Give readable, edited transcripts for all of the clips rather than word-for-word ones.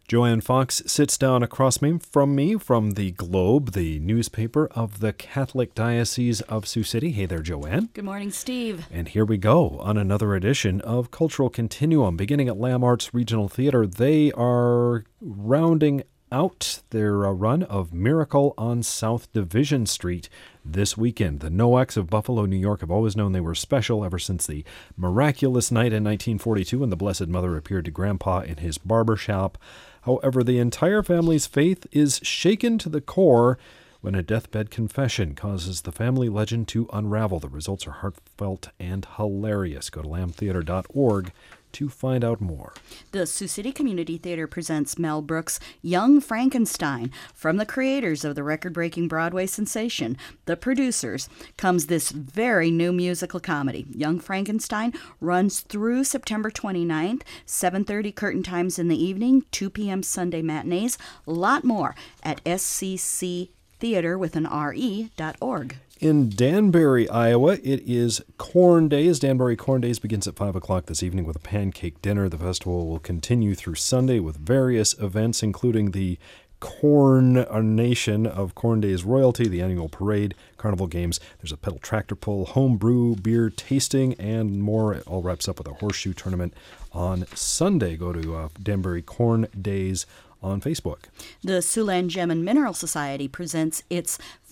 Joanne Fox sits down across from me from the Globe, the newspaper of the Catholic Diocese of Sioux City. Hey there, Joanne. Good morning, Steve. And here we go on another edition of Cultural Continuum. Beginning at Lamb Arts Regional Theater, they are rounding out their run of Miracle on South Division Street this weekend. The Noacs of Buffalo, New York have always known they were special ever since the miraculous night in 1942 when the Blessed Mother appeared to Grandpa in his barber shop. However, the entire family's faith is shaken to the core when a deathbed confession causes the family legend to unravel. The results are heartfelt and hilarious. Go to lambtheater.org to find out more. The Sioux City Community Theater presents Mel Brooks' Young Frankenstein. From the creators of the record-breaking Broadway sensation, the producers, comes this very new musical comedy. Young Frankenstein runs through September 29th, 7:30 curtain times in the evening, 2 p.m. Sunday matinees. A lot more at scctheater.org. In Danbury, Iowa, it is Corn Days. Danbury Corn Days begins at 5 o'clock this evening with a pancake dinner. The festival will continue through Sunday with various events, including the coronation of Corn Days royalty, the annual parade, carnival games. There's a pedal tractor pull, home brew, beer tasting, and more. It all wraps up with a horseshoe tournament on Sunday. Go to Danbury Corn Days on Facebook. The Siouxland Gem and Mineral Society presents its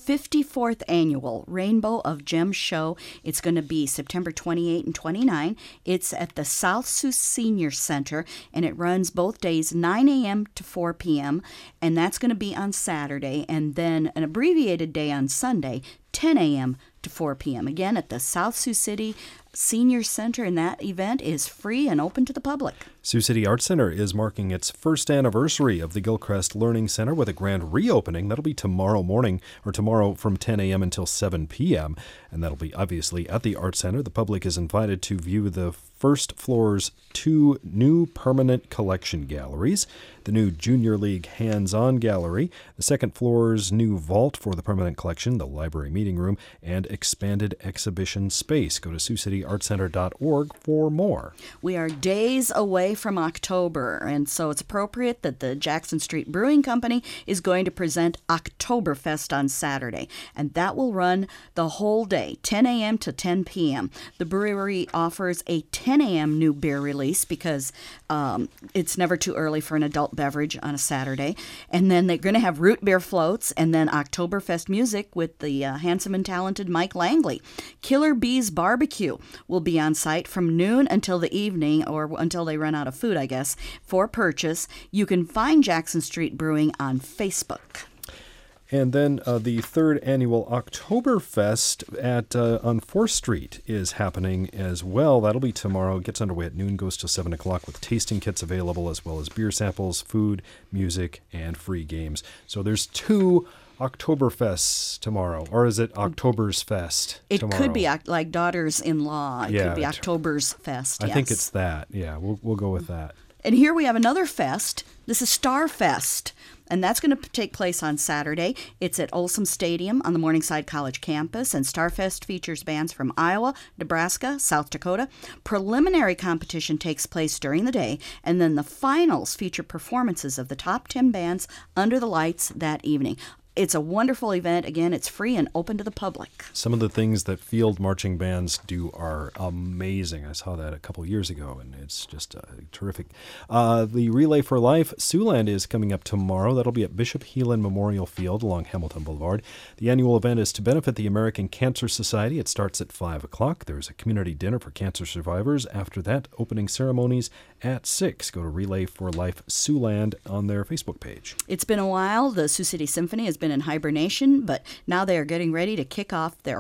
54th annual Rainbow of Gems show. It's going to be September 28 and 29. It's at the South Sioux Senior Center, and it runs both days 9 a.m. to 4 p.m., and that's going to be on Saturday, and then an abbreviated day on Sunday, 10 a.m. to 4 p.m. Again, at the South Sioux City Senior Center, and that event is free and open to the public. Sioux City Arts Center is marking its first anniversary of the Gilchrist Learning Center with a grand reopening. That'll be tomorrow morning, or tomorrow from 10 a.m. until 7 p.m., and that'll be obviously at the Arts Center. The public is invited to view the first floor's 2 new permanent collection galleries, the new Junior League Hands-On Gallery, the second floor's new vault for the permanent collection, the library meeting room, and expanded exhibition space. Go to SiouxCityArtCenter.org for more. We are days away from October, and so it's appropriate that the Jackson Street Brewing Company is going to present Oktoberfest on Saturday, and that will run the whole day, 10 a.m. to 10 p.m. The brewery offers a 10 a.m. new beer release because it's never too early for an adult beverage on a Saturday. And then they're going to have root beer floats and then Oktoberfest music with the handsome and talented Mike Langley. Killer Bees Barbecue will be on site from noon until the evening, or until they run out of food, I guess, for purchase. You can find Jackson Street Brewing on Facebook. And then the third annual Oktoberfest on 4th Street is happening as well. That'll be tomorrow. It gets underway at noon, goes till 7 o'clock with tasting kits available, as well as beer samples, food, music, and free games. So there's 2 Oktoberfests tomorrow, or is it October's Fest tomorrow? It could be like daughters-in-law. It could be October's Fest, yes. I think it's that. Yeah, we'll go with that. And here we have another fest. This is Starfest, and that's going to take place on Saturday. It's at Olsom Stadium on the Morningside College campus, and Starfest features bands from Iowa, Nebraska, South Dakota. Preliminary competition takes place during the day, and then the finals feature performances of the top 10 bands under the lights that evening. It's a wonderful event. Again, it's free and open to the public. Some of the things that field marching bands do are amazing. I saw that a couple years ago, and it's just terrific. The Relay for Life Siouxland is coming up tomorrow. That'll be at Bishop Heelan Memorial Field along Hamilton Boulevard. The annual event is to benefit the American Cancer Society. It starts at 5 o'clock. There's a community dinner for cancer survivors. After that, opening ceremonies at 6. Go to Relay for Life Siouxland on their Facebook page. It's been a while. The Sioux City Symphony has been in hibernation, but now they are getting ready to kick off their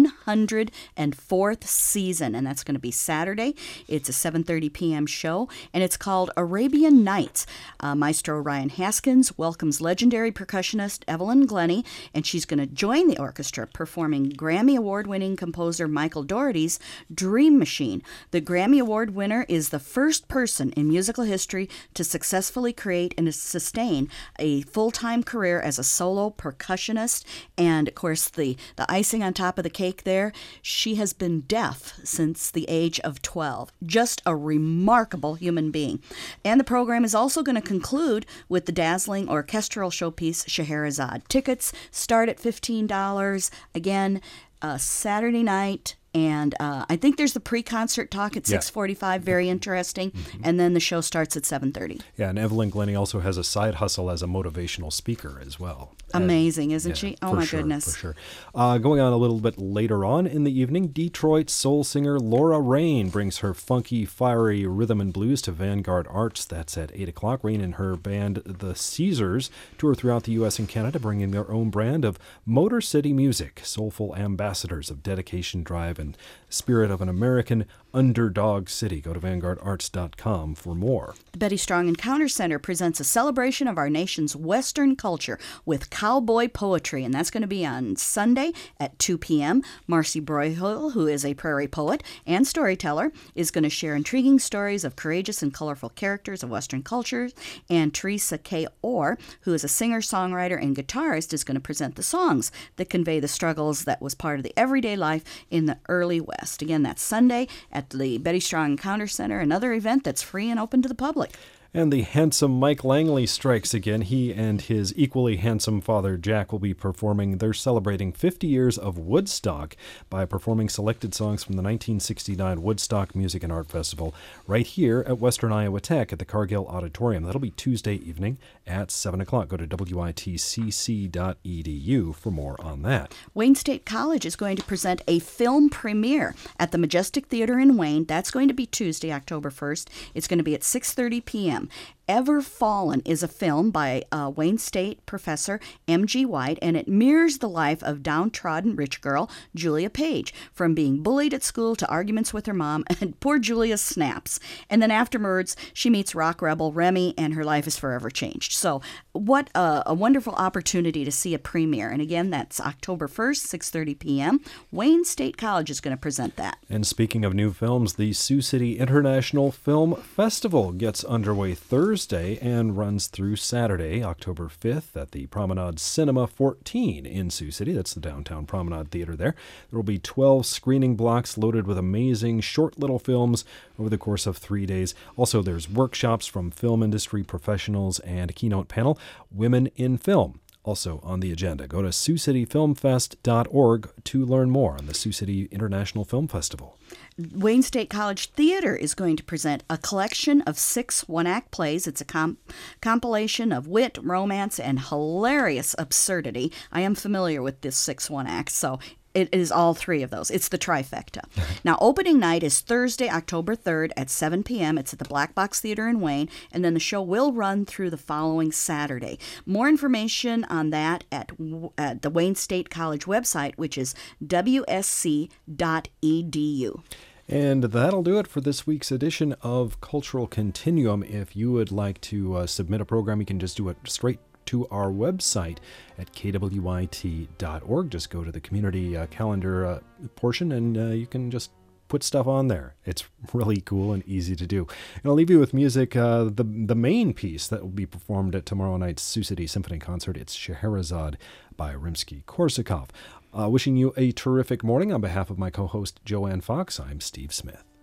104th season, and that's going to be Saturday. It's a 7:30 p.m. show, and it's called Arabian Nights. Maestro Ryan Haskins welcomes legendary percussionist Evelyn Glennie, and she's going to join the orchestra performing Grammy Award-winning composer Michael Dougherty's Dream Machine. The Grammy Award winner is the first person in musical history to successfully create and sustain a full-time career as a solo percussionist. And, of course, the icing on top of the cake there, she has been deaf since the age of 12. Just a remarkable human being. And the program is also going to conclude with the dazzling orchestral showpiece Scheherazade. Tickets start at $15. Again, Saturday night. And I think there's the pre-concert talk at 6:45, very interesting. And then the show starts at 7:30. Yeah, and Evelyn Glennie also has a side hustle as a motivational speaker as well. Amazing, isn't she? Oh, my goodness. For sure. Going on a little bit later on in the evening, Detroit soul singer Laura Rain brings her funky, fiery rhythm and blues to Vanguard Arts. That's at 8 o'clock. Rain and her band, the Caesars, tour throughout the U.S. and Canada, bringing their own brand of Motor City music, soulful ambassadors of dedication, drive, and spirit of an American underdog city. Go to vanguardarts.com for more. The Betty Strong Encounter Center presents a celebration of our nation's Western culture with cowboy poetry, and that's going to be on Sunday at 2 p.m. Marcy Broyhill, who is a prairie poet and storyteller, is going to share intriguing stories of courageous and colorful characters of Western cultures, and Teresa K. Orr, who is a singer, songwriter, and guitarist, is going to present the songs that convey the struggles that was part of the everyday life in the early West. Again, that's Sunday at the Betty Strong Encounter Center, another event that's free and open to the public. And the handsome Mike Langley strikes again. He and his equally handsome father, Jack, will be performing. They're celebrating 50 years of Woodstock by performing selected songs from the 1969 Woodstock Music and Art Festival right here at Western Iowa Tech at the Cargill Auditorium. That'll be Tuesday evening at 7 o'clock. Go to witcc.edu for more on that. Wayne State College is going to present a film premiere at the Majestic Theater in Wayne. That's going to be Tuesday, October 1st. It's going to be at 6:30 p.m. Ever Fallen is a film by Wayne State professor M.G. White, and it mirrors the life of downtrodden rich girl Julia Page, from being bullied at school to arguments with her mom, and poor Julia snaps. And then afterwards, she meets rock rebel Remy, and her life is forever changed. So what a wonderful opportunity to see a premiere. And again, that's October 1st, 6:30 p.m. Wayne State College is going to present that. And speaking of new films, the Sioux City International Film Festival gets underway Thursday and runs through Saturday, October 5th at the Promenade Cinema 14 in Sioux City. That's the downtown Promenade Theater there. There will be 12 screening blocks loaded with amazing short little films over the course of 3 days. Also, there's workshops from film industry professionals and a keynote panel, Women in Film, also on the agenda. Go to SiouxCityFilmFest.org to learn more on the Sioux City International Film Festival. Wayne State College Theater is going to present a collection of 6 one-act plays. It's a compilation of wit, romance, and hilarious absurdity. I am familiar with this 6 one-acts, so it is all 3 of those. It's the trifecta. Now, opening night is Thursday, October 3rd at 7 p.m. It's at the Black Box Theater in Wayne, and then the show will run through the following Saturday. More information on that at the Wayne State College website, which is wsc.edu. And that'll do it for this week's edition of Cultural Continuum. If you would like to submit a program, you can just do it straight to our website at kwit.org. Just go to the community calendar portion and you can just put stuff on there. It's really cool and easy to do. And I'll leave you with music. The main piece that will be performed at tomorrow night's Sioux City Symphony Concert, it's Scheherazade by Rimsky-Korsakov. Wishing you a terrific morning. On behalf of my co-host Joanne Fox, I'm Steve Smith.